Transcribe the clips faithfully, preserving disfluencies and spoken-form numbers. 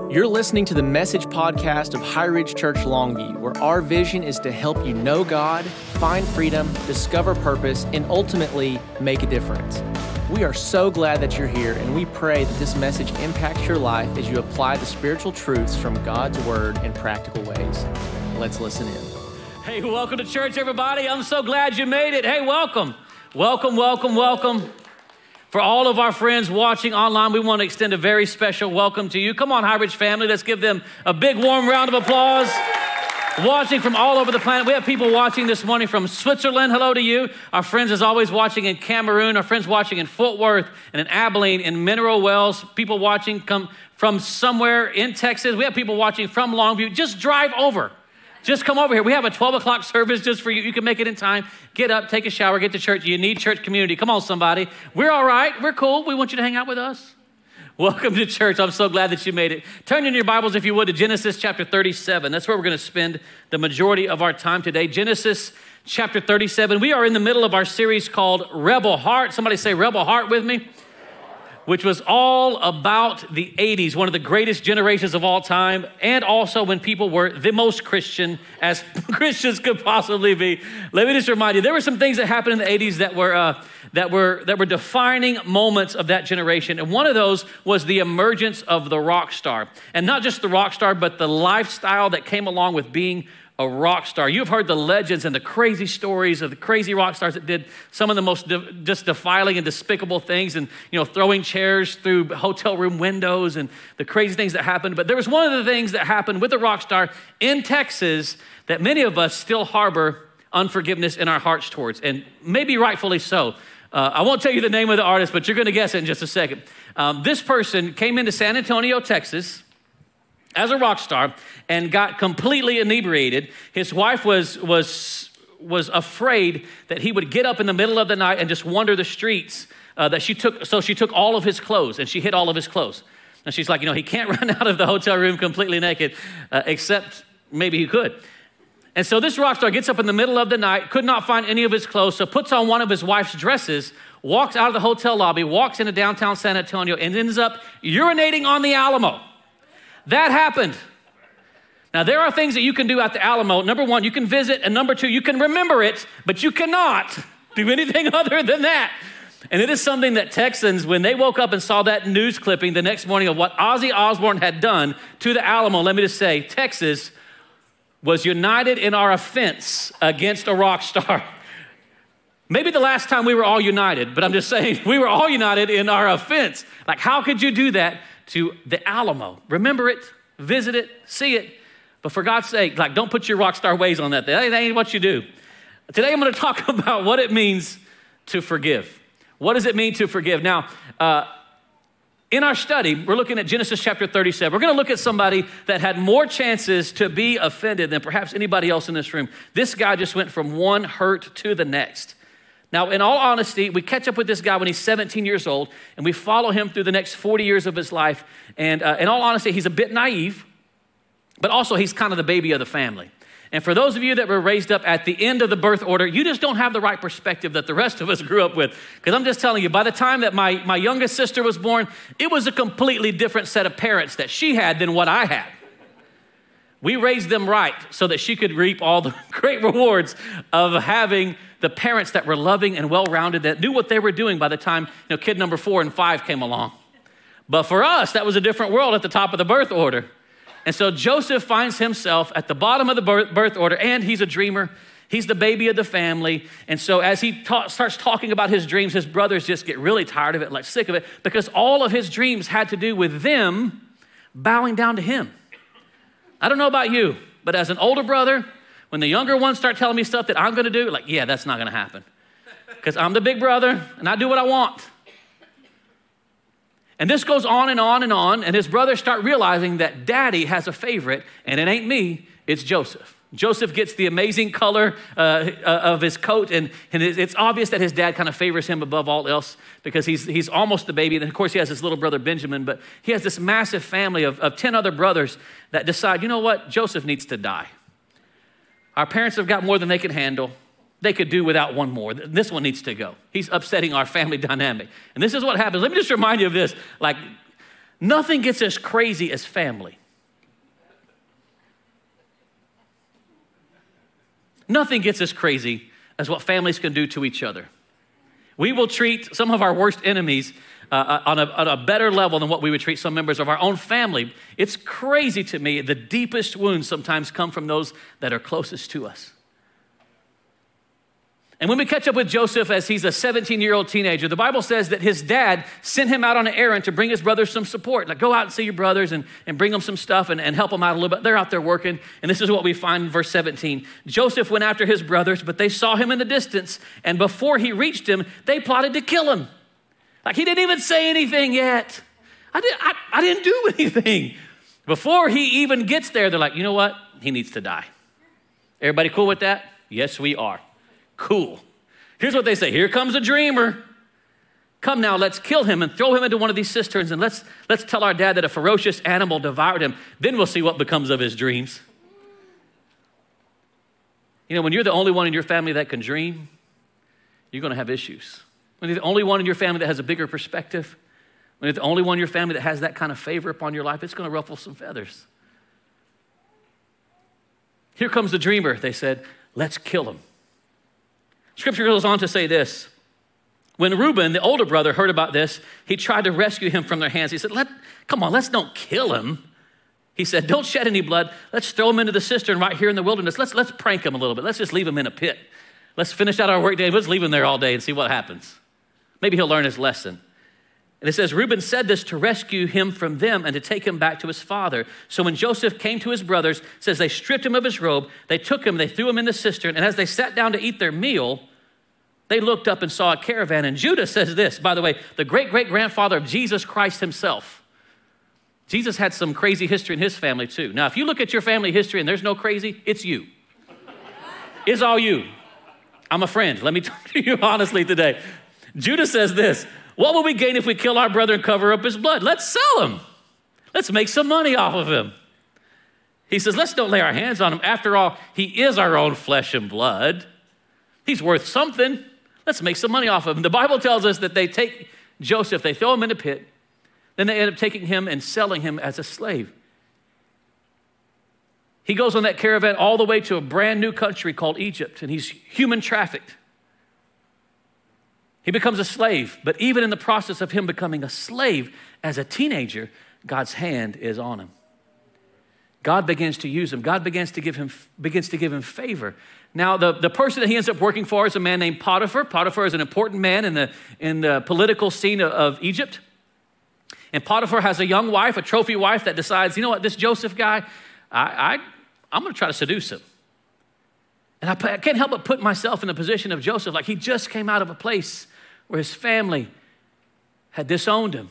You're listening to the Message podcast of High Ridge Church Longview, where our vision is to help you know God, find freedom, discover purpose, and ultimately make a difference. We are so glad that you're here, and we pray that this message impacts your life as you apply the spiritual truths from God's Word in practical ways. Let's listen in. Hey, welcome to church, everybody. I'm so glad you made it. Hey, welcome. Welcome, welcome, welcome. For all of our friends watching online, we want to extend a very special welcome to you. Come on, High Ridge family. Let's give them a big, warm round of applause. Watching from all over the planet. We have people watching this morning from Switzerland. Hello to you. Our friends is always watching in Cameroon. Our friends watching in Fort Worth and in Abilene, in Mineral Wells. People watching come from somewhere in Texas. We have people watching from Longview. Just drive over. Just come over here. We have a twelve o'clock service just for you. You can make it in time. Get up, take a shower, get to church. You need church community. Come on, somebody. We're all right. We're cool. We want you to hang out with us. Welcome to church. I'm so glad that you made it. Turn in your Bibles, if you would, to Genesis chapter thirty-seven. That's where we're going to spend the majority of our time today. Genesis chapter thirty-seven. We are in the middle of our series called Rebel Heart. Somebody say Rebel Heart with me. Which was all about the eighties, one of the greatest generations of all time, and also when people were the most Christian as Christians could possibly be. Let me just remind you, there were some things that happened in the eighties that were uh, that were that were defining moments of that generation, and one of those was the emergence of the rock star, and not just the rock star, but the lifestyle that came along with being a rock star. You've heard the legends and the crazy stories of the crazy rock stars that did some of the most de- just defiling and despicable things, and you know, throwing chairs through hotel room windows and the crazy things that happened. But there was one of the things that happened with the rock star in Texas that many of us still harbor unforgiveness in our hearts towards, and maybe rightfully so. Uh, I won't tell you the name of the artist, but you're going to guess it in just a second. Um, this person came into San Antonio, Texas, as a rock star, and got completely inebriated. His wife was was was afraid that he would get up in the middle of the night and just wander the streets. Uh, that she took, so she took all of his clothes, and she hid all of his clothes. And she's like, you know, he can't run out of the hotel room completely naked, uh, except maybe he could. And so this rock star gets up in the middle of the night, could not find any of his clothes, so puts on one of his wife's dresses, walks out of the hotel lobby, walks into downtown San Antonio, and ends up urinating on the Alamo. That happened. Now, there are things that you can do at the Alamo. Number one, you can visit, and number two, you can remember it, but you cannot do anything other than that. And it is something that Texans, when they woke up and saw that news clipping the next morning of what Ozzy Osbourne had done to the Alamo, let me just say, Texas was united in our offense against a rock star. Maybe the last time we were all united, but I'm just saying we were all united in our offense. Like, how could you do that to the Alamo? Remember it, visit it, see it, but for God's sake, like, don't put your rock star ways on that. That ain't what you do. Today, I'm going to talk about what it means to forgive. What does it mean to forgive? Now, uh, in our study, we're looking at Genesis chapter thirty-seven. We're going to look at somebody that had more chances to be offended than perhaps anybody else in this room. This guy just went from one hurt to the next. Now, in all honesty, we catch up with this guy when he's seventeen years old, and we follow him through the next forty years of his life. And uh, in all honesty, he's a bit naive, but also he's kind of the baby of the family. And for those of you that were raised up at the end of the birth order, you just don't have the right perspective that the rest of us grew up with. Because I'm just telling you, by the time that my, my youngest sister was born, it was a completely different set of parents that she had than what I had. We raised them right so that she could reap all the great rewards of having the parents that were loving and well-rounded, that knew what they were doing by the time, you know, kid number four and five came along. But for us, that was a different world at the top of the birth order. And so Joseph finds himself at the bottom of the birth order, and he's a dreamer. He's the baby of the family. And so as he ta- starts talking about his dreams, his brothers just get really tired of it, like sick of it, because all of his dreams had to do with them bowing down to him. I don't know about you, but as an older brother, when the younger ones start telling me stuff that I'm going to do, like, yeah, that's not going to happen. Because I'm the big brother, and I do what I want. And this goes on and on and on, and his brothers start realizing that daddy has a favorite, and it ain't me, it's Joseph. Joseph gets the amazing color uh, of his coat, and, and it's obvious that his dad kind of favors him above all else because he's he's almost the baby. And of course, he has his little brother Benjamin, but he has this massive family of, of ten other brothers that decide, you know what, Joseph needs to die. Our parents have got more than they can handle. They could do without one more. This one needs to go. He's upsetting our family dynamic. And this is what happens. Let me just remind you of this. Like, Nothing gets as crazy as family. Nothing gets as crazy as what families can do to each other. We will treat some of our worst enemies uh, on, a, on a better level than what we would treat some members of our own family. It's crazy to me. The deepest wounds sometimes come from those that are closest to us. And when we catch up with Joseph as he's a seventeen-year-old teenager, the Bible says that his dad sent him out on an errand to bring his brothers some support. Like, go out and see your brothers and, and bring them some stuff and, and help them out a little bit. They're out there working. And this is what we find in verse seventeen. Joseph went after his brothers, but they saw him in the distance. And before he reached him, they plotted to kill him. Like, he didn't even say anything yet. I, did, I, I didn't do anything. Before he even gets there, they're like, you know what? He needs to die. Everybody cool with that? Yes, we are. Cool. Here's what they say. Here comes a dreamer. Come now, let's kill him and throw him into one of these cisterns, and let's let's tell our dad that a ferocious animal devoured him. Then we'll see what becomes of his dreams. You know, when you're the only one in your family that can dream, you're going to have issues. When you're the only one in your family that has a bigger perspective, when you're the only one in your family that has that kind of favor upon your life, it's going to ruffle some feathers. Here comes the dreamer, they said. Let's kill him. Scripture goes on to say this. When Reuben, the older brother, heard about this, he tried to rescue him from their hands. He said, Let, come on, let's don't kill him. He said, don't shed any blood. Let's throw him into the cistern right here in the wilderness. Let's, let's prank him a little bit. Let's just leave him in a pit. Let's finish out our work day. Let's leave him there all day and see what happens. Maybe he'll learn his lesson. And it says, Reuben said this to rescue him from them and to take him back to his father. So when Joseph came to his brothers, it says they stripped him of his robe, they took him, they threw him in the cistern, and as they sat down to eat their meal, they looked up and saw a caravan. And Judah says this, by the way, the great-great-grandfather of Jesus Christ himself. Jesus had some crazy history in his family too. Now, if you look at your family history and there's no crazy, it's you. It's all you. I'm a friend. Let me talk to you honestly today. Judah says this, what will we gain if we kill our brother and cover up his blood? Let's sell him. Let's make some money off of him. He says, let's don't lay our hands on him. After all, he is our own flesh and blood. He's worth something. Let's make some money off of him. The Bible tells us that they take Joseph, they throw him in a pit, then they end up taking him and selling him as a slave. He goes on that caravan all the way to a brand new country called Egypt, and he's human trafficked. He becomes a slave, but even in the process of him becoming a slave as a teenager, God's hand is on him. God begins to use him. God begins to give him, begins to give him favor. Now, the, the person that he ends up working for is a man named Potiphar. Potiphar is an important man in the, in the political scene of, of Egypt. And Potiphar has a young wife, a trophy wife that decides, you know what, this Joseph guy, I, I, I'm going to try to seduce him. And I, I can't help but put myself in the position of Joseph, like he just came out of a place where his family had disowned him.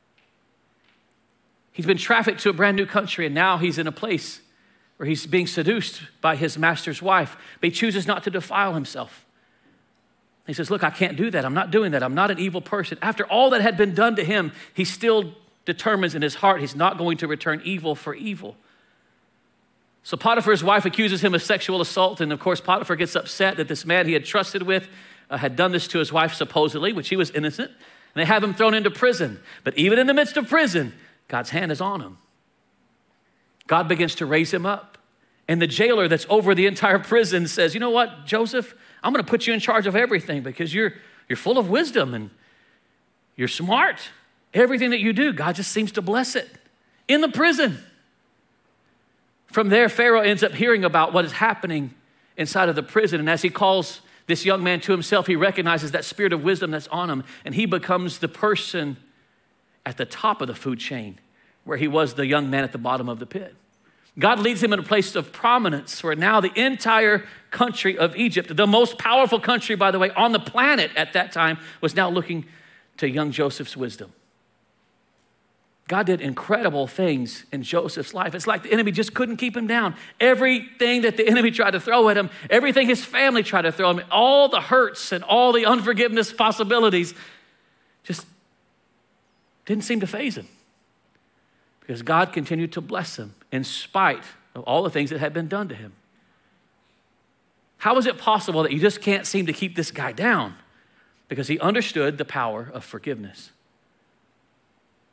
He's been trafficked to a brand new country, and now he's in a place where he's being seduced by his master's wife, but he chooses not to defile himself. He says, look, I can't do that. I'm not doing that. I'm not an evil person. After all that had been done to him, he still determines in his heart he's not going to return evil for evil. So Potiphar's wife accuses him of sexual assault, and of course Potiphar gets upset that this man he had trusted with uh, had done this to his wife supposedly, which he was innocent, and they have him thrown into prison. But even in the midst of prison, God's hand is on him. God begins to raise him up. And the jailer that's over the entire prison says, you know what, Joseph, I'm going to put you in charge of everything because you're, you're full of wisdom and you're smart. Everything that you do, God just seems to bless it. In the prison. From there, Pharaoh ends up hearing about what is happening inside of the prison. And as he calls this young man to himself, he recognizes that spirit of wisdom that's on him. And he becomes the person at the top of the food chain where he was the young man at the bottom of the pit. God leads him in a place of prominence where now the entire country of Egypt, the most powerful country, by the way, on the planet at that time, was now looking to young Joseph's wisdom. God did incredible things in Joseph's life. It's like the enemy just couldn't keep him down. Everything that the enemy tried to throw at him, everything his family tried to throw at him, all the hurts and all the unforgiveness possibilities just didn't seem to faze him. Because God continued to bless him in spite of all the things that had been done to him. How is it possible that you just can't seem to keep this guy down? Because he understood the power of forgiveness.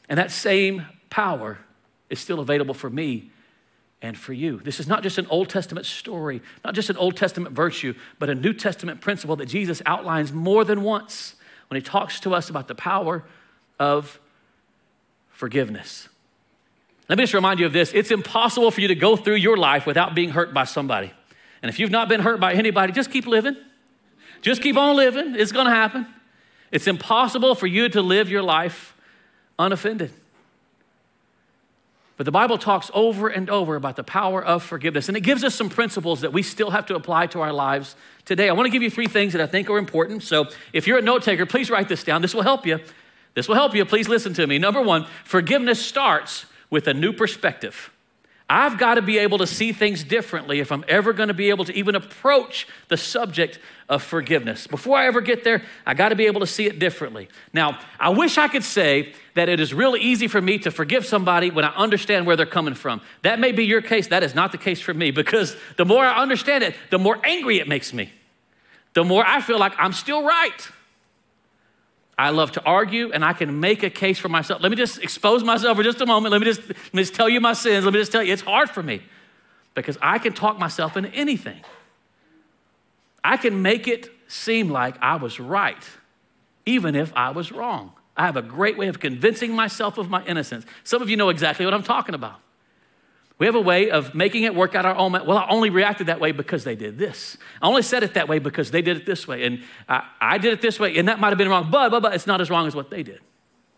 And that same power is still available for me and for you. This is not just an Old Testament story, not just an Old Testament virtue, but a New Testament principle that Jesus outlines more than once when he talks to us about the power of forgiveness. Let me just remind you of this. It's impossible for you to go through your life without being hurt by somebody. And if you've not been hurt by anybody, just keep living. Just keep on living. It's going to happen. It's impossible for you to live your life unoffended. But the Bible talks over and over about the power of forgiveness, and it gives us some principles that we still have to apply to our lives today. I want to give you three things that I think are important. So if you're a note taker, please write this down. This will help you. This will help you. Please listen to me. Number one, forgiveness starts with a new perspective. I've got to be able to see things differently if I'm ever going to be able to even approach the subject of forgiveness. Before I ever get there, I got to be able to see it differently. Now, I wish I could say that it is really easy for me to forgive somebody when I understand where they're coming from. That may be your case. That is not the case for me, because the more I understand it, the more angry it makes me. The more I feel like I'm still right. I love to argue, and I can make a case for myself. Let me just expose myself for just a moment. Let me just, let me just tell you my sins. Let me just tell you, it's hard for me because I can talk myself into anything. I can make it seem like I was right, even if I was wrong. I have a great way of convincing myself of my innocence. Some of you know exactly what I'm talking about. We have a way of making it work out our own. Well, I only reacted that way because they did this. I only said it that way because they did it this way. And I, I did it this way, and that might have been wrong, but, but, but it's not as wrong as what they did.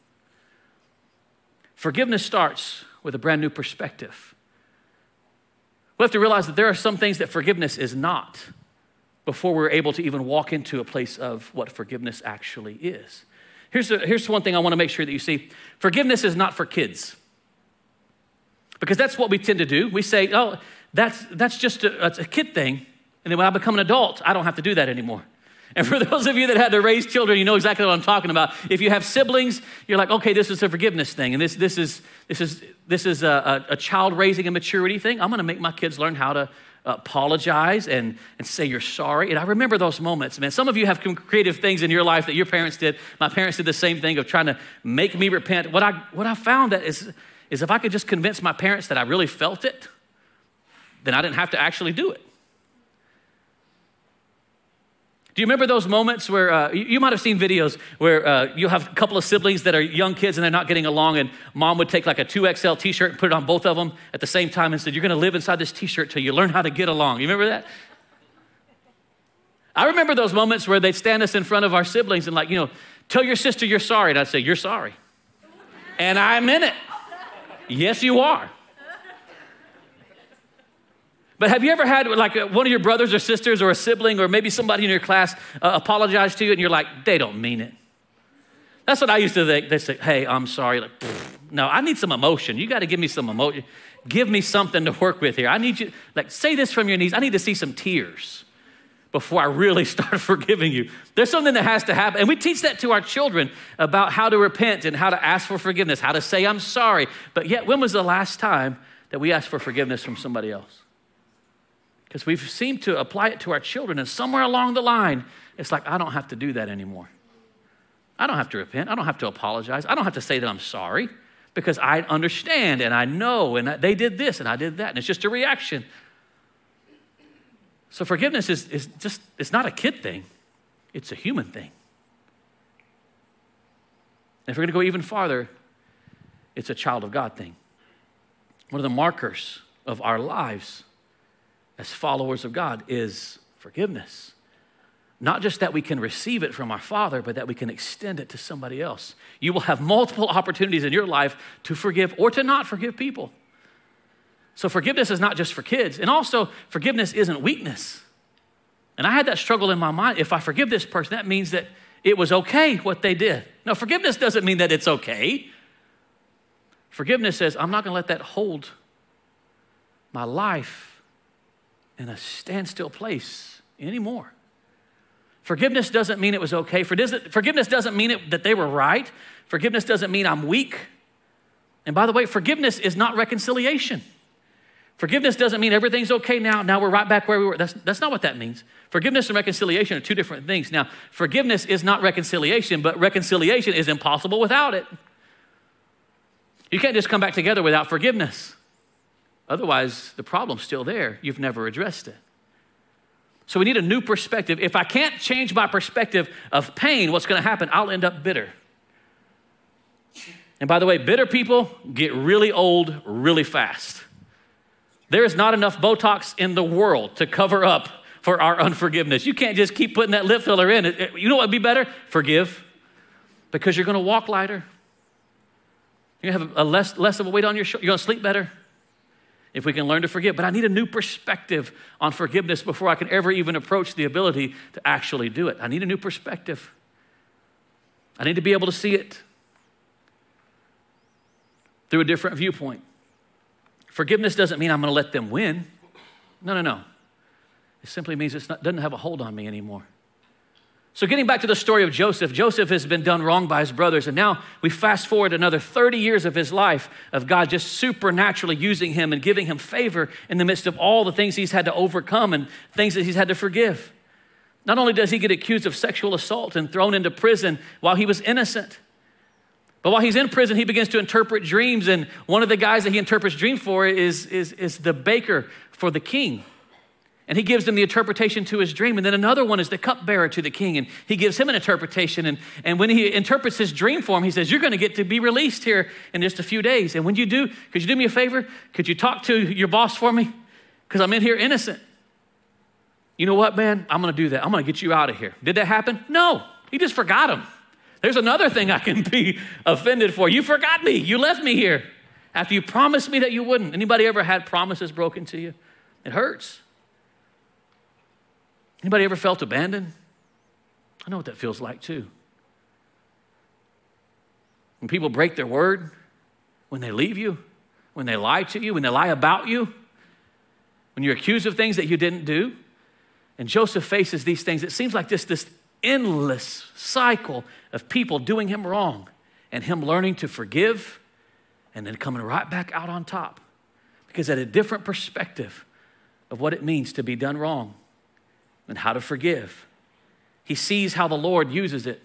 Forgiveness starts with a brand new perspective. We have to realize that there are some things that forgiveness is not before we're able to even walk into a place of what forgiveness actually is. Here's, a, here's one thing I want to make sure that you see. Forgiveness is not for kids. Because that's what we tend to do. We say, oh, that's, that's just a, that's a kid thing. And then when I become an adult, I don't have to do that anymore. And for those of you that had to raise children, you know exactly what I'm talking about. If you have siblings, you're like, okay, this is a forgiveness thing. And this, this is, this is, this is a, a, a child raising and maturity thing. I'm going to make my kids learn how to apologize and, and say you're sorry. And I remember those moments, man. Some of you have creative things in your life that your parents did. My parents did the same thing of trying to make me repent. What I, what I found that is... is if I could just convince my parents that I really felt it, then I didn't have to actually do it. Do you remember those moments where, uh, you, you might have seen videos where uh, you'll have a couple of siblings that are young kids and they're not getting along, and mom would take like a two X L t-shirt and put it on both of them at the same time and said, you're gonna live inside this t-shirt till you learn how to get along. You remember that? I remember those moments where they'd stand us in front of our siblings and like, you know, tell your sister you're sorry. And I'd say, you're sorry. And I'm in it. Yes, you are. But have you ever had like one of your brothers or sisters or a sibling or maybe somebody in your class uh, apologize to you and you're like, they don't mean it? That's what I used to think. They say, hey, I'm sorry. Like, no, I need some emotion. You got to give me some emotion. Give me something to work with here. I need you, like, say this from your knees. I need to see some tears before I really start forgiving you. There's something that has to happen. And we teach that to our children about how to repent and how to ask for forgiveness, how to say, I'm sorry. But yet, when was the last time that we asked for forgiveness from somebody else? Because we've seemed to apply it to our children, and somewhere along the line, it's like, I don't have to do that anymore. I don't have to repent. I don't have to apologize. I don't have to say that I'm sorry because I understand and I know, and they did this and I did that, and it's just a reaction. So forgiveness is, is just, it's not a kid thing. It's a human thing. And if we're going to go even farther, it's a child of God thing. One of the markers of our lives as followers of God is forgiveness. Not just that we can receive it from our Father, but that we can extend it to somebody else. You will have multiple opportunities in your life to forgive or to not forgive people. So forgiveness is not just for kids. And also, forgiveness isn't weakness. And I had that struggle in my mind. If I forgive this person, that means that it was okay what they did. No, forgiveness doesn't mean that it's okay. Forgiveness says, I'm not going to let that hold my life in a standstill place anymore. Forgiveness doesn't mean it was okay. Forgiveness doesn't mean it, that they were right. Forgiveness doesn't mean I'm weak. And by the way, forgiveness is not reconciliation. Forgiveness doesn't mean everything's okay now. Now we're right back where we were. That's, that's not what that means. Forgiveness and reconciliation are two different things. Now, forgiveness is not reconciliation, but reconciliation is impossible without it. You can't just come back together without forgiveness. Otherwise, the problem's still there. You've never addressed it. So we need a new perspective. If I can't change my perspective of pain, what's going to happen? I'll end up bitter. And by the way, bitter people get really old really fast. There is not enough Botox in the world to cover up for our unforgiveness. You can't just keep putting that lip filler in. You know what would be better? Forgive. Because you're going to walk lighter. You're going to have a less, less of a weight on your shoulder. You're going to sleep better if we can learn to forgive. But I need a new perspective on forgiveness before I can ever even approach the ability to actually do it. I need a new perspective. I need to be able to see it through a different viewpoint. Forgiveness doesn't mean I'm going to let them win. No, no, no. It simply means it doesn't have a hold on me anymore. So getting back to the story of Joseph, Joseph has been done wrong by his brothers, and now we fast forward another thirty years of his life of God just supernaturally using him and giving him favor in the midst of all the things he's had to overcome and things that he's had to forgive. Not only does he get accused of sexual assault and thrown into prison while he was innocent, but while he's in prison, he begins to interpret dreams, and one of the guys that he interprets dreams for is, is, is the baker for the king. And he gives him the interpretation to his dream. And then another one is the cupbearer to the king. And he gives him an interpretation. And, and when he interprets his dream for him, he says, you're going to get to be released here in just a few days. And when you do, could you do me a favor? Could you talk to your boss for me? Because I'm in here innocent. You know what, man? I'm going to do that. I'm going to get you out of here. Did that happen? No. He just forgot him. There's another thing I can be offended for. You forgot me. You left me here after you promised me that you wouldn't. Anybody ever had promises broken to you? It hurts. Anybody ever felt abandoned? I know what that feels like too. When people break their word, when they leave you, when they lie to you, when they lie about you, when you're accused of things that you didn't do. And Joseph faces these things. It seems like this, this endless cycle of people doing him wrong and him learning to forgive and then coming right back out on top. Because at a different perspective of what it means to be done wrong and how to forgive. He sees how the Lord uses it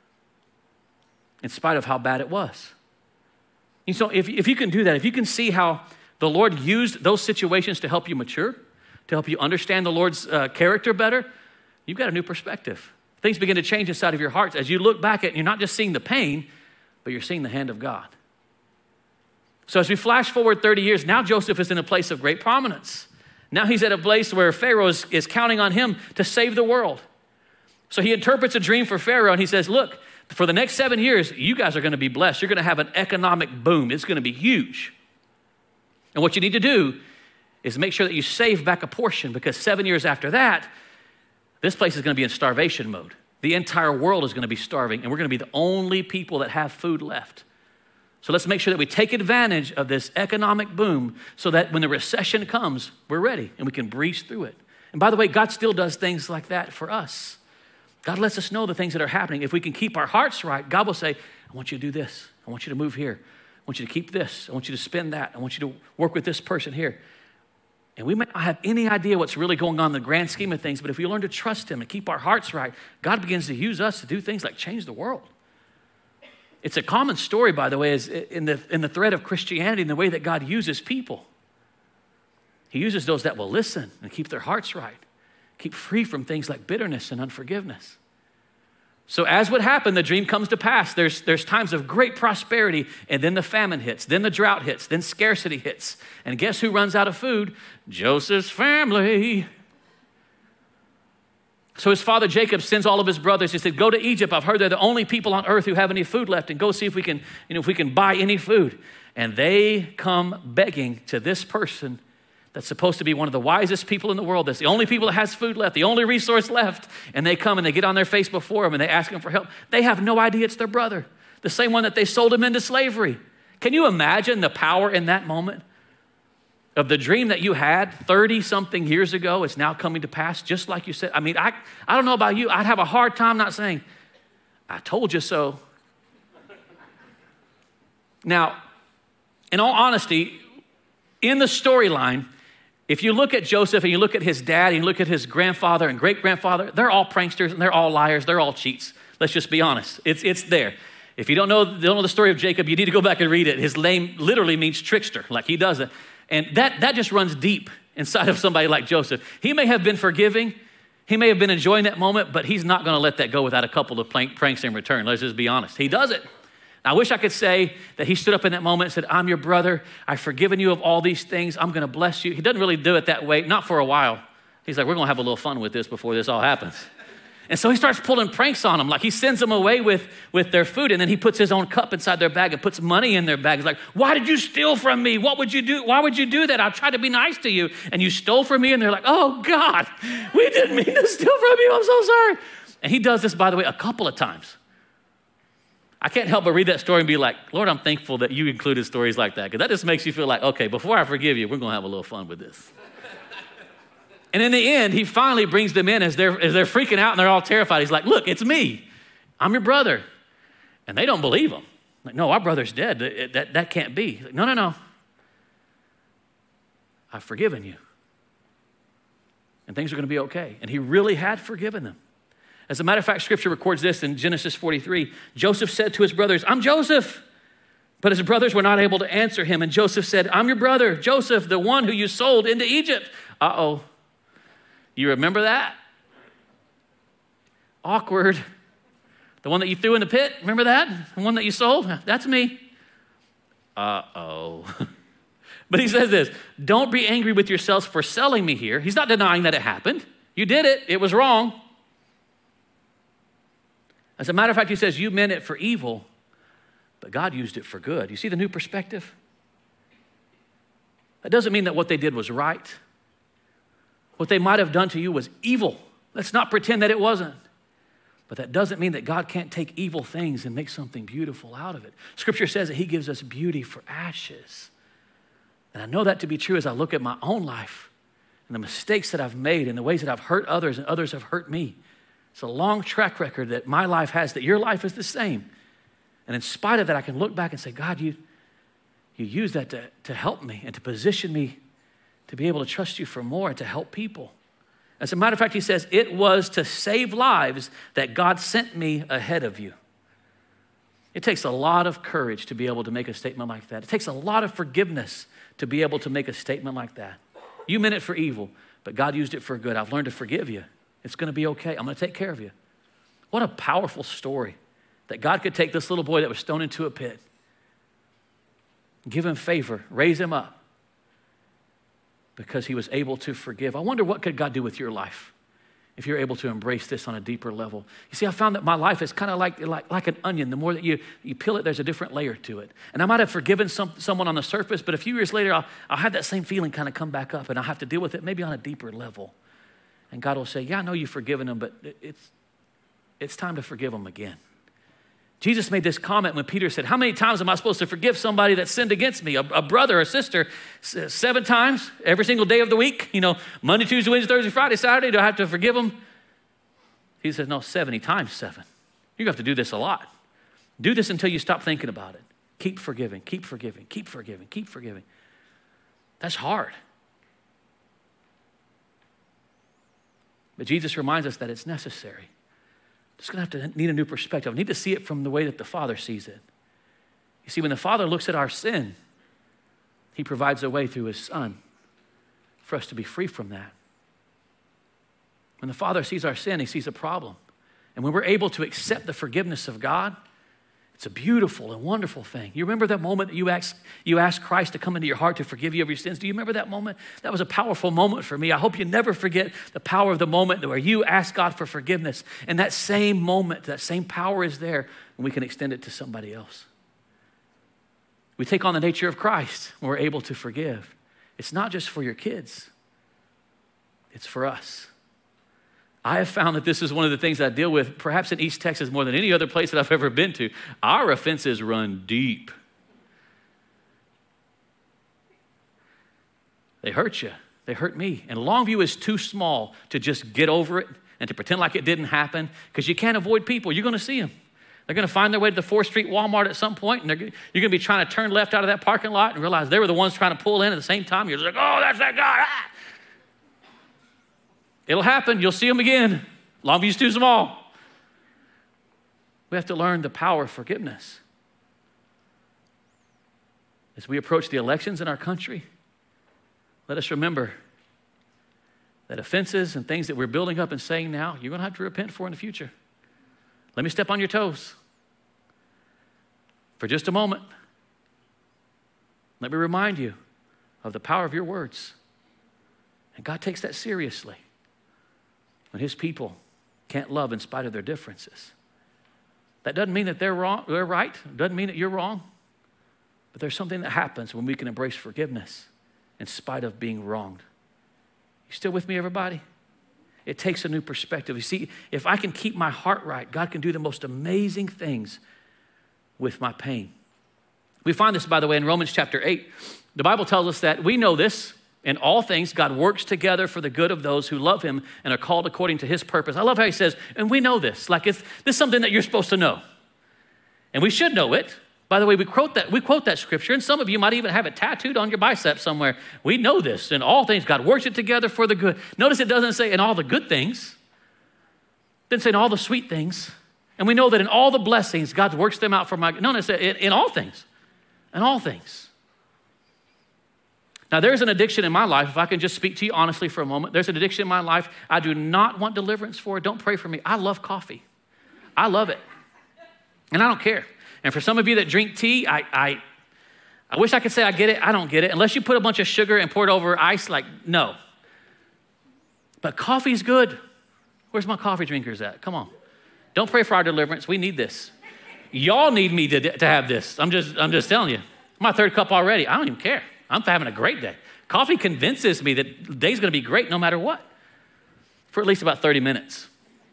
in spite of how bad it was. And so if, if you can do that, if you can see how the Lord used those situations to help you mature, to help you understand the Lord's uh, character better, you've got a new perspective. Things begin to change inside of your hearts as you look back at it. You're not just seeing the pain, but you're seeing the hand of God. So as we flash forward thirty years, now Joseph is in a place of great prominence. Now he's at a place where Pharaoh is, is counting on him to save the world. So he interprets a dream for Pharaoh and he says, look, for the next seven years, you guys are going to be blessed. You're going to have an economic boom. It's going to be huge. And what you need to do is make sure that you save back a portion, because seven years after that, this place is going to be in starvation mode. The entire world is going to be starving, and we're going to be the only people that have food left. So let's make sure that we take advantage of this economic boom so that when the recession comes, we're ready and we can breeze through it. And by the way, God still does things like that for us. God lets us know the things that are happening. If we can keep our hearts right, God will say, I want you to do this. I want you to move here. I want you to keep this. I want you to spend that. I want you to work with this person here. And we may not have any idea what's really going on in the grand scheme of things, but if we learn to trust him and keep our hearts right, God begins to use us to do things like change the world. It's a common story, by the way, is in the, in the thread of Christianity and the way that God uses people. He uses those that will listen and keep their hearts right, keep free from things like bitterness and unforgiveness. So as would happen, the dream comes to pass. There's, there's times of great prosperity, and then the famine hits, then the drought hits, then scarcity hits. And guess who runs out of food? Joseph's family. So his father Jacob sends all of his brothers. He said, go to Egypt. I've heard they're the only people on earth who have any food left, and go see if we can, you know, if we can buy any food. And they come begging to this person that's supposed to be one of the wisest people in the world. That's the only people that has food left, the only resource left. And they come and they get on their face before him and they ask him for help. They have no idea it's their brother, the same one that they sold him into slavery. Can you imagine the power in that moment of the dream that you had thirty something years ago is now coming to pass, just like you said? I mean, I, I don't know about you. I'd have a hard time not saying, I told you so. Now, in all honesty, in the storyline, if you look at Joseph and you look at his dad and you look at his grandfather and great-grandfather, they're all pranksters and they're all liars. They're all cheats. Let's just be honest. It's, it's there. If you don't know, don't know the story of Jacob, you need to go back and read it. His name literally means trickster, like he does it. And that, that just runs deep inside of somebody like Joseph. He may have been forgiving. He may have been enjoying that moment, but he's not going to let that go without a couple of pranks in return. Let's just be honest. He does it. I wish I could say that he stood up in that moment and said, I'm your brother. I've forgiven you of all these things. I'm going to bless you. He doesn't really do it that way, not for a while. He's like, we're going to have a little fun with this before this all happens. And so he starts pulling pranks on them. Like he sends them away with, with their food, and then he puts his own cup inside their bag and puts money in their bag. He's like, why did you steal from me? What would you do? Why would you do that? I tried to be nice to you, and you stole from me. And they're like, oh God, we didn't mean to steal from you. I'm so sorry. And he does this, by the way, a couple of times. I can't help but read that story and be like, Lord, I'm thankful that you included stories like that, because that just makes you feel like, okay, before I forgive you, we're going to have a little fun with this. And in the end, he finally brings them in as they're, as they're freaking out and they're all terrified. He's like, look, it's me. I'm your brother. And they don't believe him. Like, no, our brother's dead. That, that, that can't be. He's like, no, no, no. I've forgiven you. And things are going to be okay. And he really had forgiven them. As a matter of fact, Scripture records this in Genesis forty-three. Joseph said to his brothers, I'm Joseph. But his brothers were not able to answer him. And Joseph said, I'm your brother, Joseph, the one who you sold into Egypt. Uh-oh. You remember that? Awkward. The one that you threw in the pit, remember that? The one that you sold? That's me. Uh-oh. But he says this, don't be angry with yourselves for selling me here. He's not denying that it happened. You did it. It was wrong. As a matter of fact, he says, you meant it for evil, but God used it for good. You see the new perspective? That doesn't mean that what they did was right. What they might have done to you was evil. Let's not pretend that it wasn't. But that doesn't mean that God can't take evil things and make something beautiful out of it. Scripture says that he gives us beauty for ashes. And I know that to be true as I look at my own life and the mistakes that I've made and the ways that I've hurt others and others have hurt me. It's a long track record that my life has, that your life is the same. And in spite of that, I can look back and say, God, you, you use that to, to help me and to position me to be able to trust you for more and to help people. As a matter of fact, he says, it was to save lives that God sent me ahead of you. It takes a lot of courage to be able to make a statement like that. It takes a lot of forgiveness to be able to make a statement like that. You meant it for evil, but God used it for good. I've learned to forgive you. It's going to be okay. I'm going to take care of you. What a powerful story that God could take this little boy that was thrown into a pit, give him favor, raise him up, because he was able to forgive. I wonder what could God do with your life if you're able to embrace this on a deeper level. You see, I found that my life is kind of like, like, like an onion. The more that you, you peel it, there's a different layer to it. And I might have forgiven some, someone on the surface, but a few years later, I'll, I'll have that same feeling kind of come back up, and I'll have to deal with it maybe on a deeper level. And God will say, yeah, I know you've forgiven them, but it's, it's time to forgive them again. Jesus made this comment when Peter said, how many times am I supposed to forgive somebody that sinned against me? A, a brother or sister, seven times every single day of the week? You know, Monday, Tuesday, Wednesday, Thursday, Friday, Saturday, do I have to forgive them? He says, no, seventy times seven. You have to do this a lot. Do this until you stop thinking about it. Keep forgiving, keep forgiving, keep forgiving, keep forgiving. That's hard. But Jesus reminds us that it's necessary. Just going to have to need a new perspective. I need to see it from the way that the Father sees it. You see, when the Father looks at our sin, he provides a way through his Son for us to be free from that. When the Father sees our sin, he sees a problem. And when we're able to accept the forgiveness of God, it's a beautiful and wonderful thing. You remember that moment that you asked, you asked Christ to come into your heart to forgive you of your sins? Do you remember that moment? That was a powerful moment for me. I hope you never forget the power of the moment where you ask God for forgiveness. And that same moment, that same power is there, and we can extend it to somebody else. We take on the nature of Christ when we're able to forgive. It's not just for your kids. It's for us. I have found that this is one of the things that I deal with, perhaps in East Texas more than any other place that I've ever been to. Our offenses run deep. They hurt you. They hurt me. And Longview is too small to just get over it and to pretend like it didn't happen, because you can't avoid people. You're going to see them. They're going to find their way to the fourth Street Walmart at some point, and they're, you're going to be trying to turn left out of that parking lot and realize they were the ones trying to pull in at the same time. You're just like, oh, that's that guy. Ah. It'll happen. You'll see them again. Longview's too small. We have to learn the power of forgiveness. As we approach the elections in our country, let us remember that offenses and things that we're building up and saying now, you're going to have to repent for in the future. Let me step on your toes for just a moment. Let me remind you of the power of your words. And God takes that seriously when his people can't love in spite of their differences. That doesn't mean that they're wrong, they're right. It doesn't mean that you're wrong. But there's something that happens when we can embrace forgiveness in spite of being wronged. You still with me, everybody? It takes a new perspective. You see, if I can keep my heart right, God can do the most amazing things with my pain. We find this, by the way, in Romans chapter eight. The Bible tells us that we know this. In all things, God works together for the good of those who love him and are called according to his purpose. I love how he says, and we know this. Like it's, this is something that you're supposed to know. And we should know it. By the way, we quote that, we quote that scripture, and some of you might even have it tattooed on your bicep somewhere. We know this. In all things, God works it together for the good. Notice it doesn't say in all the good things. It doesn't say in all the sweet things. And we know that in all the blessings, God works them out for my good. No, no, it says in, in all things. In all things. Now, there's an addiction in my life, if I can just speak to you honestly for a moment. There's an addiction in my life I do not want deliverance for. Don't pray for me. I love coffee. I love it. And I don't care. And for some of you that drink tea, I, I, I wish I could say I get it. I don't get it. Unless you put a bunch of sugar and pour it over ice, like, no. But coffee's good. Where's my coffee drinkers at? Come on. Don't pray for our deliverance. We need this. Y'all need me to, to have this. I'm just, I'm just telling you. My third cup already. I don't even care. I'm having a great day. Coffee convinces me that the day's going to be great no matter what, for at least about thirty minutes.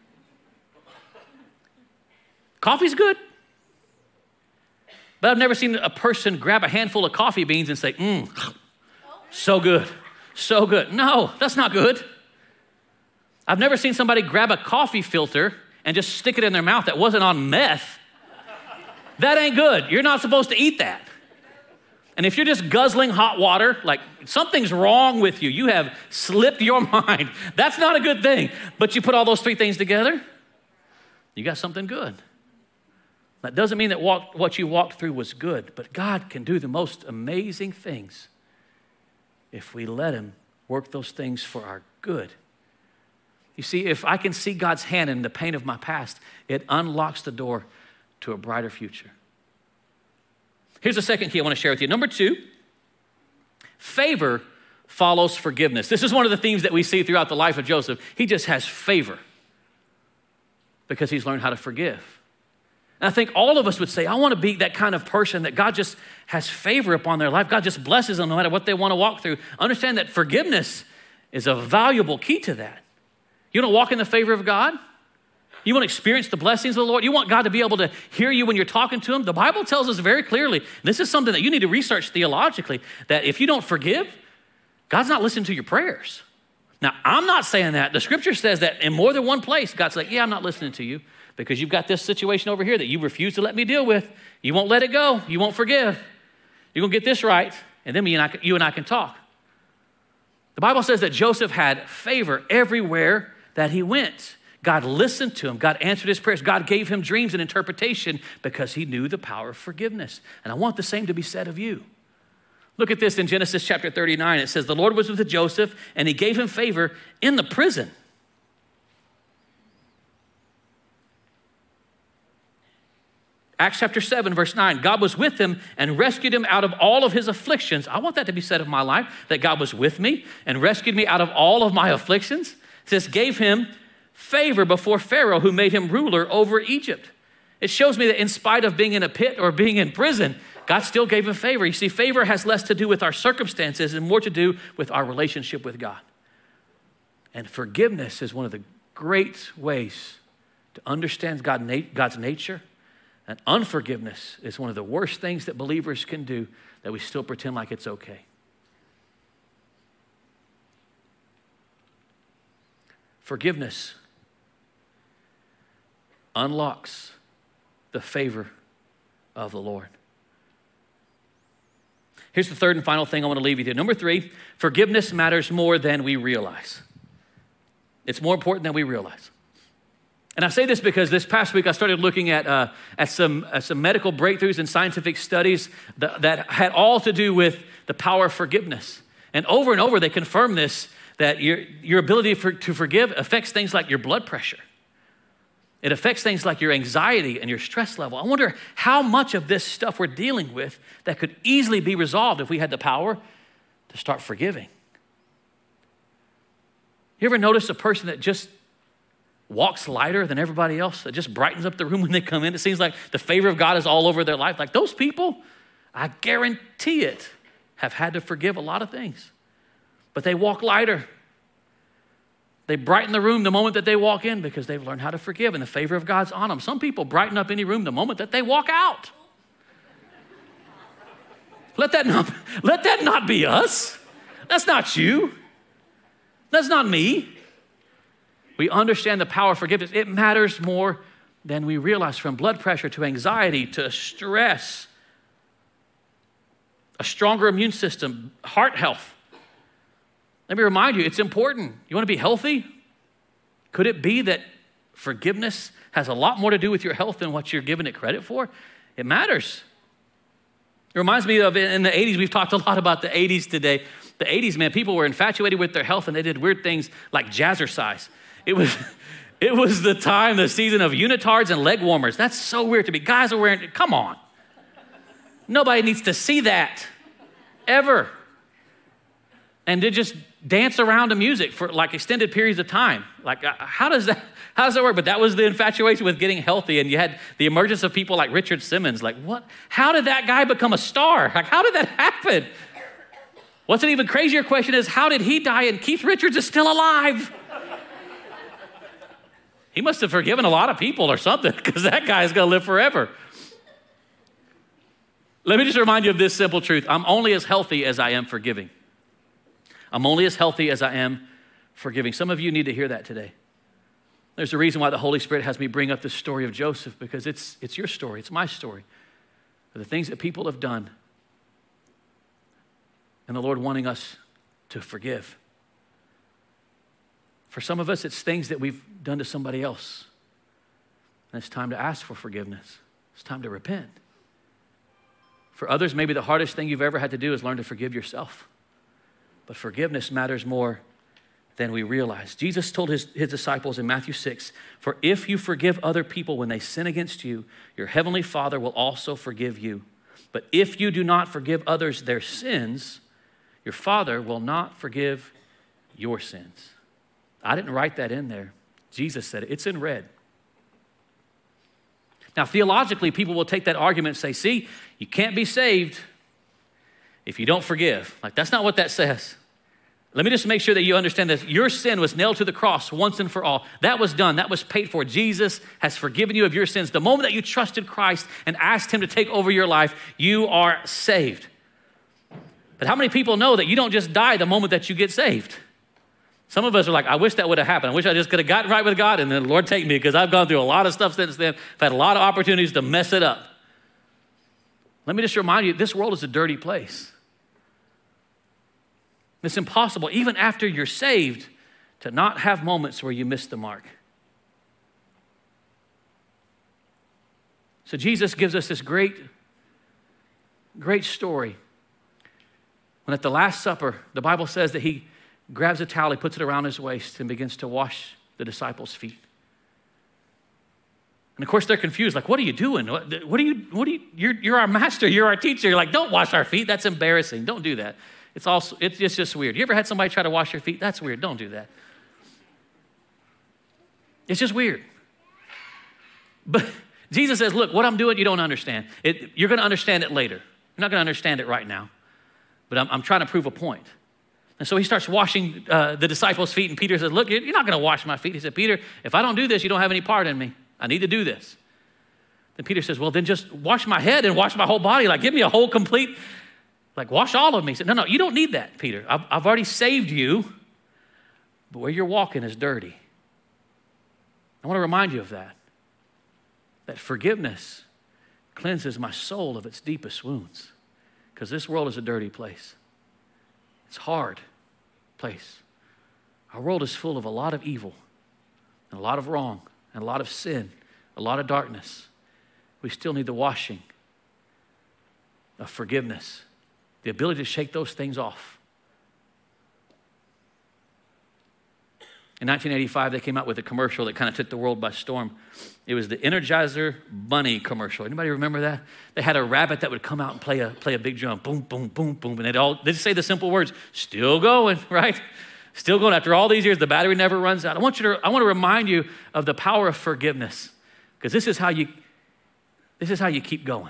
Coffee's good. But I've never seen a person grab a handful of coffee beans and say, mmm, so good, so good. No, that's not good. I've never seen somebody grab a coffee filter and just stick it in their mouth that wasn't on meth. That ain't good. You're not supposed to eat that. And if you're just guzzling hot water, like something's wrong with you. You have slipped your mind. That's not a good thing. But you put all those three things together, you got something good. That doesn't mean that walk, what you walked through was good, but God can do the most amazing things if we let him work those things for our good. You see, if I can see God's hand in the pain of my past, it unlocks the door to a brighter future. Here's the second key I want to share with you. Number two, favor follows forgiveness. This is one of the themes that we see throughout the life of Joseph. He just has favor because he's learned how to forgive. And I think all of us would say, I want to be that kind of person that God just has favor upon their life. God just blesses them no matter what they want to walk through. Understand that forgiveness is a valuable key to that. You want to walk in the favor of God? You want to experience the blessings of the Lord? You want God to be able to hear you when you're talking to him? The Bible tells us very clearly, this is something that you need to research theologically, that if you don't forgive, God's not listening to your prayers. Now, I'm not saying that. The scripture says that in more than one place, God's like, yeah, I'm not listening to you because you've got this situation over here that you refuse to let me deal with. You won't let it go. You won't forgive. You're going to get this right, and then me and I, you and I can talk. The Bible says that Joseph had favor everywhere that he went. God listened to him. God answered his prayers. God gave him dreams and interpretation because he knew the power of forgiveness. And I want the same to be said of you. Look at this in Genesis chapter thirty-nine. It says, the Lord was with Joseph and he gave him favor in the prison. Acts chapter seven, verse nine, God was with him and rescued him out of all of his afflictions. I want that to be said of my life, that God was with me and rescued me out of all of my afflictions. It says, gave him favor before Pharaoh, who made him ruler over Egypt. It shows me that in spite of being in a pit or being in prison, God still gave him favor. You see, favor has less to do with our circumstances and more to do with our relationship with God. And forgiveness is one of the great ways to understand God, God's nature. And unforgiveness is one of the worst things that believers can do, that we still pretend like it's okay. Forgiveness unlocks the favor of the Lord. Here's the third and final thing I want to leave you with. Number three, forgiveness matters more than we realize. It's more important than we realize. And I say this because this past week I started looking at, uh, at, some, at some medical breakthroughs and scientific studies that, that had all to do with the power of forgiveness. And over and over they confirm this, that your, your ability for, to forgive affects things like your blood pressure. It affects things like your anxiety and your stress level. I wonder how much of this stuff we're dealing with that could easily be resolved if we had the power to start forgiving. You ever notice a person that just walks lighter than everybody else, that just brightens up the room when they come in? It seems like the favor of God is all over their life. Like those people, I guarantee it, have had to forgive a lot of things. But they walk lighter. They brighten the room the moment that they walk in because they've learned how to forgive and the favor of God's on them. Some people brighten up any room the moment that they walk out. Let that not, let that not be us. That's not you. That's not me. We understand the power of forgiveness. It matters more than we realize, from blood pressure to anxiety to stress, a stronger immune system, heart health. Let me remind you, it's important. You want to be healthy? Could it be that forgiveness has a lot more to do with your health than what you're giving it credit for? It matters. It reminds me of in the eighties, we've talked a lot about the eighties today. The eighties, man, people were infatuated with their health and they did weird things like jazzercise. It was, it was the time, the season of unitards and leg warmers. That's so weird to me. Guys are wearing, come on. Nobody needs to see that, ever. And to just dance around to music for like extended periods of time. Like, how does that, how does that work? But that was the infatuation with getting healthy. And you had the emergence of people like Richard Simmons. Like, what? How did that guy become a star? Like, how did that happen? What's an even crazier question is, how did he die and Keith Richards is still alive? He must have forgiven a lot of people or something, because that guy is going to live forever. Let me just remind you of this simple truth. I'm only as healthy as I am forgiving. I'm only as healthy as I am forgiving. Some of you need to hear that today. There's a reason why the Holy Spirit has me bring up the story of Joseph, because it's, it's your story. It's my story. The things that people have done, and the Lord wanting us to forgive. For some of us, it's things that we've done to somebody else. And it's time to ask for forgiveness. It's time to repent. For others, maybe the hardest thing you've ever had to do is learn to forgive yourself. But forgiveness matters more than we realize. Jesus told his, his disciples in Matthew six, "For if you forgive other people when they sin against you, your heavenly Father will also forgive you. But if you do not forgive others their sins, your Father will not forgive your sins." I didn't write that in there. Jesus said it. It's in red. Now, theologically, people will take that argument and say, see, you can't be saved if you don't forgive. Like, that's not what that says. Let me just make sure that you understand this. Your sin was nailed to the cross once and for all. That was done. That was paid for. Jesus has forgiven you of your sins. The moment that you trusted Christ and asked him to take over your life, you are saved. But how many people know that you don't just die the moment that you get saved? Some of us are like, I wish that would have happened. I wish I just could have gotten right with God and then the Lord take me, because I've gone through a lot of stuff since then. I've had a lot of opportunities to mess it up. Let me just remind you, this world is a dirty place. It's impossible, even after you're saved, to not have moments where you miss the mark. So Jesus gives us this great, great story. When at the Last Supper, the Bible says that he grabs a towel, he puts it around his waist and begins to wash the disciples' feet. And of course they're confused, like, what are you doing? What, what are you, what are you, you're, you're our master, you're our teacher. You're like, don't wash our feet, that's embarrassing, don't do that. It's also, it's, it's just weird. You ever had somebody try to wash your feet? That's weird, don't do that. It's just weird. But Jesus says, look, what I'm doing, you don't understand. It, you're gonna understand it later. You're not gonna understand it right now, but I'm, I'm trying to prove a point. And so he starts washing uh, the disciples' feet, and Peter says, look, you're not going to wash my feet. He said, Peter, if I don't do this, you don't have any part in me. I need to do this. Then Peter says, well, then just wash my head and wash my whole body. Like, give me a whole complete, like, wash all of me. He said, no, no, you don't need that, Peter. I've, I've already saved you, but where you're walking is dirty. I want to remind you of that, that forgiveness cleanses my soul of its deepest wounds, because this world is a dirty place. It's a hard place. Our world is full of a lot of evil and a lot of wrong and a lot of sin, a lot of darkness, we still need the washing of forgiveness, the ability to shake those things off. In nineteen eighty-five, they came out with a commercial that kind of took the world by storm. It was the Energizer Bunny commercial. Anybody remember that? They had a rabbit that would come out and play a, play a big drum. Boom, boom, boom, boom. And they'd all, they'd say the simple words, still going, right? Still going. After all these years, the battery never runs out. I want you to, I want to remind you of the power of forgiveness, because this is how you, this is how you keep going.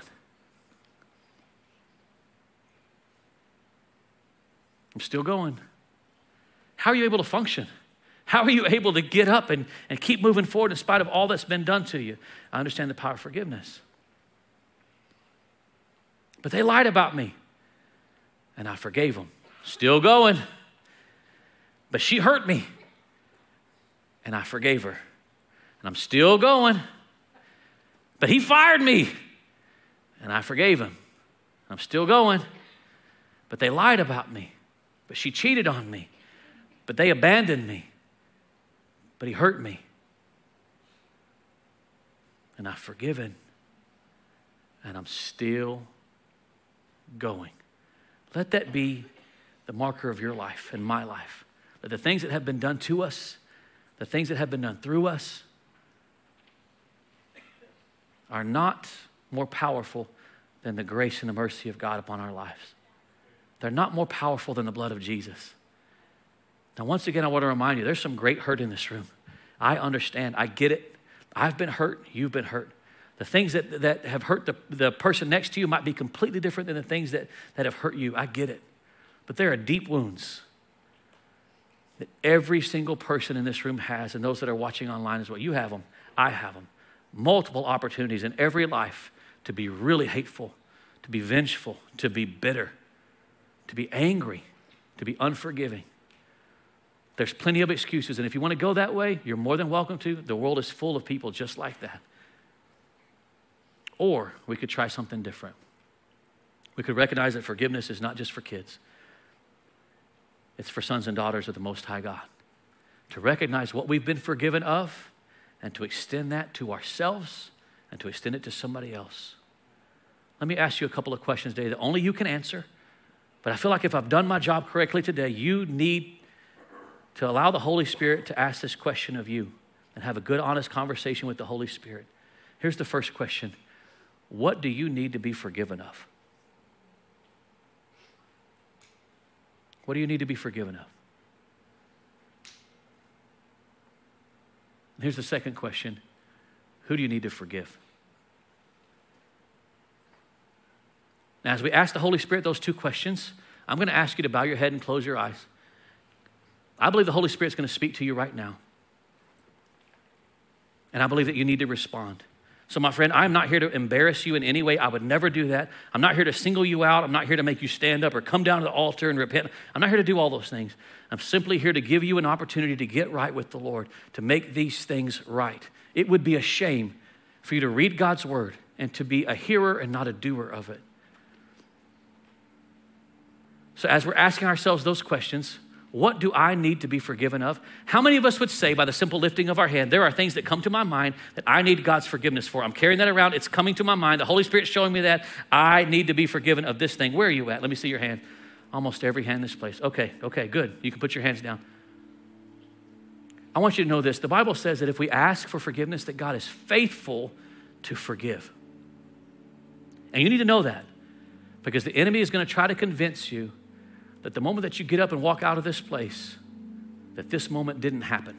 I'm still going. How are you able to function? How are you able to get up and, and keep moving forward in spite of all that's been done to you? I understand the power of forgiveness. But they lied about me, and I forgave them. Still going. But she hurt me, and I forgave her. And I'm still going. But he fired me, and I forgave him. I'm still going. But they lied about me. But she cheated on me. But they abandoned me. But he hurt me. And I've forgiven. And I'm still going. Let that be the marker of your life and my life. That the things that have been done to us, the things that have been done through us, are not more powerful than the grace and the mercy of God upon our lives. They're not more powerful than the blood of Jesus. Now, once again, I want to remind you, there's some great hurt in this room. I understand. I get it. I've been hurt. You've been hurt. The things that, that have hurt the, the person next to you might be completely different than the things that, that have hurt you. I get it. But there are deep wounds that every single person in this room has, and those that are watching online as well. You have them. I have them. Multiple opportunities in every life to be really hateful, to be vengeful, to be bitter, to be angry, to be unforgiving. There's plenty of excuses, and if you want to go that way, you're more than welcome to. The world is full of people just like that. Or we could try something different. We could recognize that forgiveness is not just for kids. It's for sons and daughters of the Most High God. To recognize what we've been forgiven of and to extend that to ourselves and to extend it to somebody else. Let me ask you a couple of questions today that only you can answer. But I feel like if I've done my job correctly today, you need to allow the Holy Spirit to ask this question of you and have a good, honest conversation with the Holy Spirit. Here's the first question. What do you need to be forgiven of? What do you need to be forgiven of? Here's the second question. Who do you need to forgive? Now, as we ask the Holy Spirit those two questions, I'm going to ask you to bow your head and close your eyes. I believe the Holy Spirit's going to speak to you right now. And I believe that you need to respond. So my friend, I'm not here to embarrass you in any way. I would never do that. I'm not here to single you out. I'm not here to make you stand up or come down to the altar and repent. I'm not here to do all those things. I'm simply here to give you an opportunity to get right with the Lord, to make these things right. It would be a shame for you to read God's word and to be a hearer and not a doer of it. So as we're asking ourselves those questions, what do I need to be forgiven of? How many of us would say by the simple lifting of our hand, there are things that come to my mind that I need God's forgiveness for. I'm carrying that around. It's coming to my mind. The Holy Spirit's showing me that. I need to be forgiven of this thing. Where are you at? Let me see your hand. Almost every hand in this place. Okay, okay, good. You can put your hands down. I want you to know this. The Bible says that if we ask for forgiveness, that God is faithful to forgive. And you need to know that because the enemy is going to try to convince you that the moment that you get up and walk out of this place, that this moment didn't happen.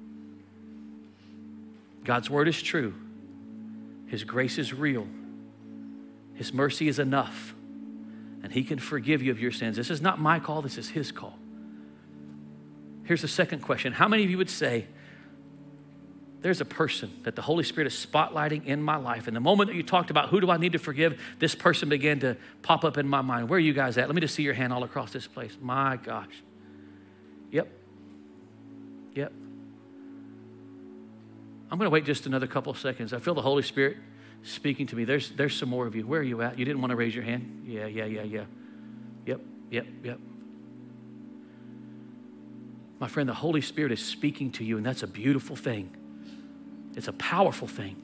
God's word is true. His grace is real. His mercy is enough. And he can forgive you of your sins. This is not my call, this is his call. Here's the second question. How many of you would say, there's a person that the Holy Spirit is spotlighting in my life, and the moment that you talked about who do I need to forgive, this person began to pop up in my mind. Where are you guys at? Let me just see your hand all across this place. My gosh. Yep. Yep. I'm going to wait just another couple of seconds. I feel the Holy Spirit speaking to me. There's, there's some more of you. Where are you at? You didn't want to raise your hand? Yeah, yeah, yeah, yeah. Yep, yep, yep. My friend, the Holy Spirit is speaking to you, and that's a beautiful thing. It's a powerful thing.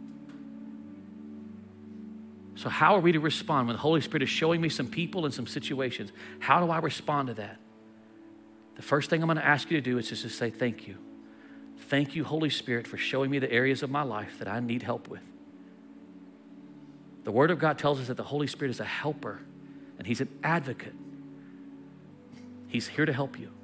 So how are we to respond when the Holy Spirit is showing me some people and some situations? How do I respond to that? The first thing I'm going to ask you to do is just to say thank you. Thank you, Holy Spirit, for showing me the areas of my life that I need help with. The Word of God tells us that the Holy Spirit is a helper and He's an advocate. He's here to help you.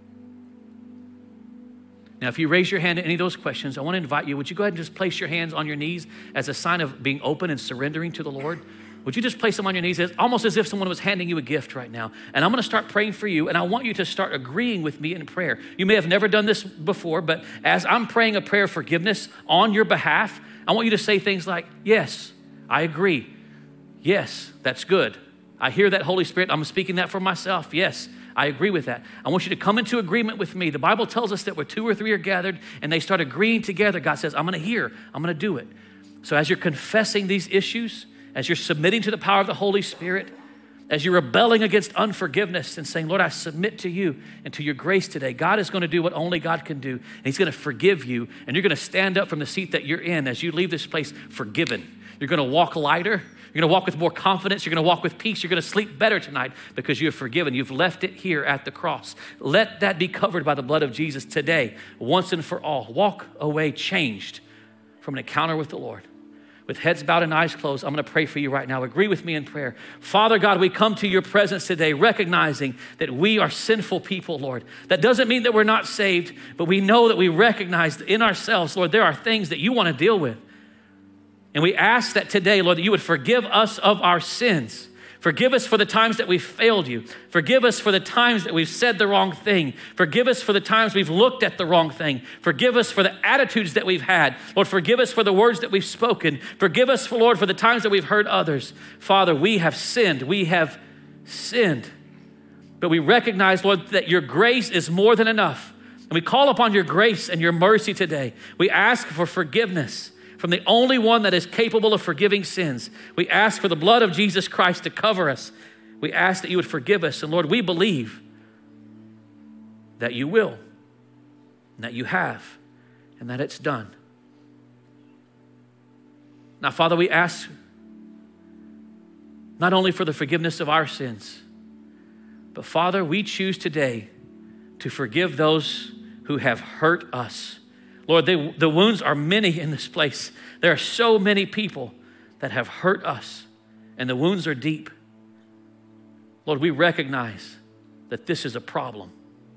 Now, if you raise your hand to any of those questions, I want to invite you, would you go ahead and just place your hands on your knees as a sign of being open and surrendering to the Lord? Would you just place them on your knees, as, almost as if someone was handing you a gift right now? And I'm going to start praying for you, and I want you to start agreeing with me in prayer. You may have never done this before, but as I'm praying a prayer of forgiveness on your behalf, I want you to say things like, yes, I agree. Yes, that's good. I hear that, Holy Spirit. I'm speaking that for myself. Yes, I agree with that. I want you to come into agreement with me. The Bible tells us that where two or three are gathered and they start agreeing together, God says, I'm going to hear. I'm going to do it. So as you're confessing these issues, as you're submitting to the power of the Holy Spirit, as you're rebelling against unforgiveness and saying, Lord, I submit to you and to your grace today, God is going to do what only God can do. And He's going to forgive you. And you're going to stand up from the seat that you're in as you leave this place forgiven. You're going to walk lighter. You're going to walk with more confidence. You're going to walk with peace. You're going to sleep better tonight because you have forgiven. You've left it here at the cross. Let that be covered by the blood of Jesus today, once and for all. Walk away changed from an encounter with the Lord. With heads bowed and eyes closed, I'm going to pray for you right now. Agree with me in prayer. Father God, we come to your presence today recognizing that we are sinful people, Lord. That doesn't mean that we're not saved, but we know that we recognize in ourselves, Lord, there are things that you want to deal with. And we ask that today, Lord, that you would forgive us of our sins. Forgive us for the times that we've failed you. Forgive us for the times that we've said the wrong thing. Forgive us for the times we've looked at the wrong thing. Forgive us for the attitudes that we've had. Lord, forgive us for the words that we've spoken. Forgive us, for, Lord, for the times that we've hurt others. Father, we have sinned. We have sinned. But we recognize, Lord, that your grace is more than enough. And we call upon your grace and your mercy today. We ask for forgiveness from the only one that is capable of forgiving sins. We ask for the blood of Jesus Christ to cover us. We ask that you would forgive us. And Lord, we believe that you will, and that you have, and that it's done. Now, Father, we ask not only for the forgiveness of our sins, but Father, we choose today to forgive those who have hurt us. Lord, they, the wounds are many in this place. There are so many people that have hurt us, and the wounds are deep. Lord, we recognize that this is a problem.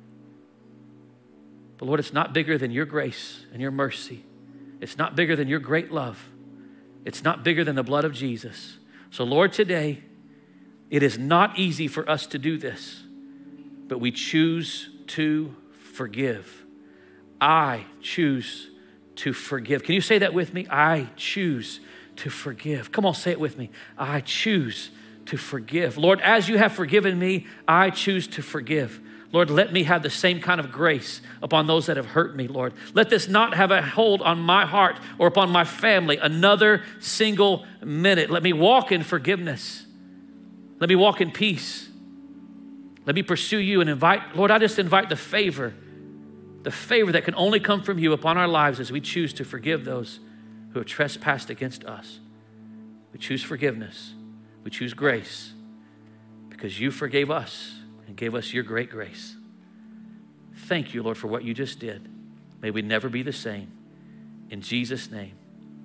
But Lord, it's not bigger than your grace and your mercy. It's not bigger than your great love. It's not bigger than the blood of Jesus. So Lord, today, it is not easy for us to do this, but we choose to forgive. I choose to forgive. Can you say that with me? I choose to forgive. Come on, say it with me. I choose to forgive. Lord, as you have forgiven me, I choose to forgive. Lord, let me have the same kind of grace upon those that have hurt me, Lord. Let this not have a hold on my heart or upon my family another single minute. Let me walk in forgiveness. Let me walk in peace. Let me pursue you and invite, Lord, I just invite the favor the favor that can only come from you upon our lives as we choose to forgive those who have trespassed against us. We choose forgiveness. We choose grace because you forgave us and gave us your great grace. Thank you, Lord, for what you just did. May we never be the same. In Jesus' name.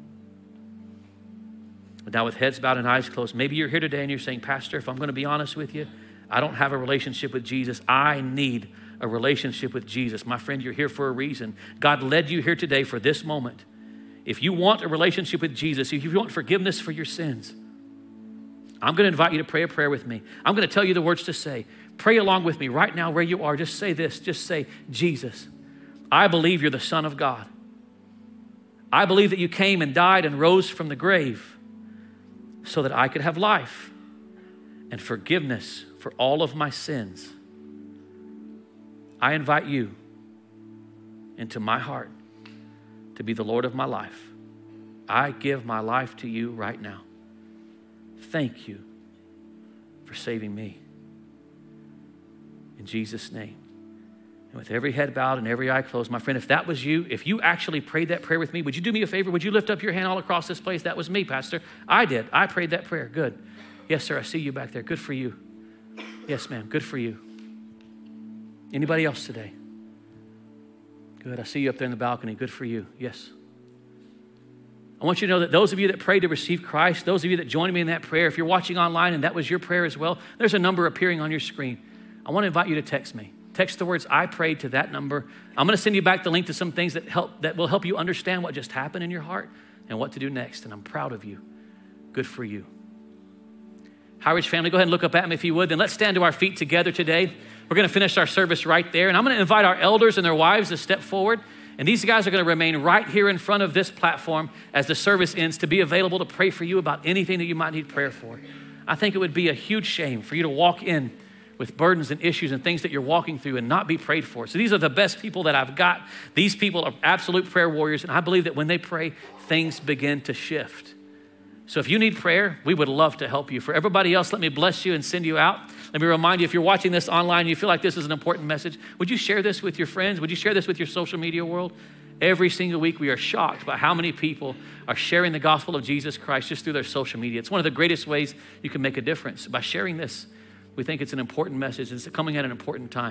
But now with heads bowed and eyes closed, maybe you're here today and you're saying, Pastor, if I'm going to be honest with you, I don't have a relationship with Jesus. I need a relationship with Jesus. My friend, you're here for a reason. God led you here today for this moment. If you want a relationship with Jesus, if you want forgiveness for your sins, I'm going to invite you to pray a prayer with me. I'm going to tell you the words to say. Pray along with me right now where you are. Just say this. Just say, Jesus, I believe you're the Son of God. I believe that you came and died and rose from the grave so that I could have life and forgiveness for all of my sins. I invite you into my heart to be the Lord of my life. I give my life to you right now. Thank you for saving me. In Jesus' name, And with every head bowed and every eye closed, my friend, if that was you, if you actually prayed that prayer with me, would you do me a favor? Would you lift up your hand all across this place? That was me, Pastor. I did. I prayed that prayer. Good. Yes, sir. I see you back there. Good for you. Yes, ma'am. Good for you. Anybody else today? Good. I see you up there in the balcony. Good for you. Yes. I want you to know that those of you that prayed to receive Christ, those of you that joined me in that prayer, if you're watching online and that was your prayer as well, there's a number appearing on your screen. I want to invite you to text me. Text the words, I prayed, to that number. I'm going to send you back the link to some things that help that will help you understand what just happened in your heart and what to do next. And I'm proud of you. Good for you. High Ridge family, go ahead and look up at me if you would. Then let's stand to our feet together today. We're going to finish our service right there. And I'm going to invite our elders and their wives to step forward. And these guys are going to remain right here in front of this platform as the service ends to be available to pray for you about anything that you might need prayer for. I think it would be a huge shame for you to walk in with burdens and issues and things that you're walking through and not be prayed for. So these are the best people that I've got. These people are absolute prayer warriors. And I believe that when they pray, things begin to shift. So if you need prayer, we would love to help you. For everybody else, let me bless you and send you out. Let me remind you, if you're watching this online and you feel like this is an important message, would you share this with your friends? Would you share this with your social media world? Every single week, we are shocked by how many people are sharing the gospel of Jesus Christ just through their social media. It's one of the greatest ways you can make a difference by sharing this. We think it's an important message. It's coming at an important time.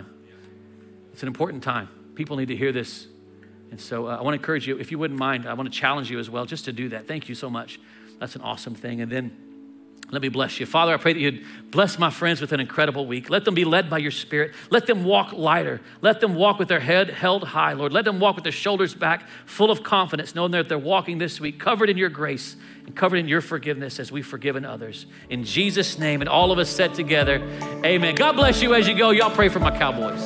It's an important time. People need to hear this. And so uh, I want to encourage you, if you wouldn't mind, I want to challenge you as well just to do that. Thank you so much. That's an awesome thing. And then let me bless you. Father, I pray that you'd bless my friends with an incredible week. Let them be led by your Spirit. Let them walk lighter. Let them walk with their head held high, Lord. Let them walk with their shoulders back, full of confidence, knowing that they're walking this week covered in your grace and covered in your forgiveness as we've forgiven others. In Jesus' name, and all of us said together, amen. God bless you as you go. Y'all pray for my Cowboys.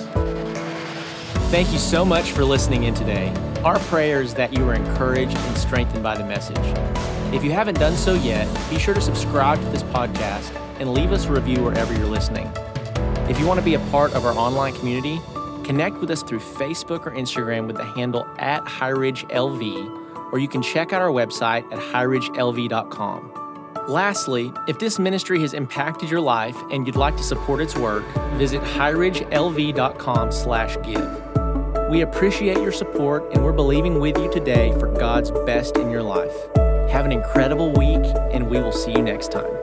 Thank you so much for listening in today. Our prayer is that you are encouraged and strengthened by the message. If you haven't done so yet, be sure to subscribe to this podcast and leave us a review wherever you're listening. If you want to be a part of our online community, connect with us through Facebook or Instagram with the handle at High Ridge L V, or you can check out our website at high ridge l v dot com. Lastly, if this ministry has impacted your life and you'd like to support its work, visit high ridge l v dot com slash give. We appreciate your support, and we're believing with you today for God's best in your life. Have an incredible week, and we will see you next time.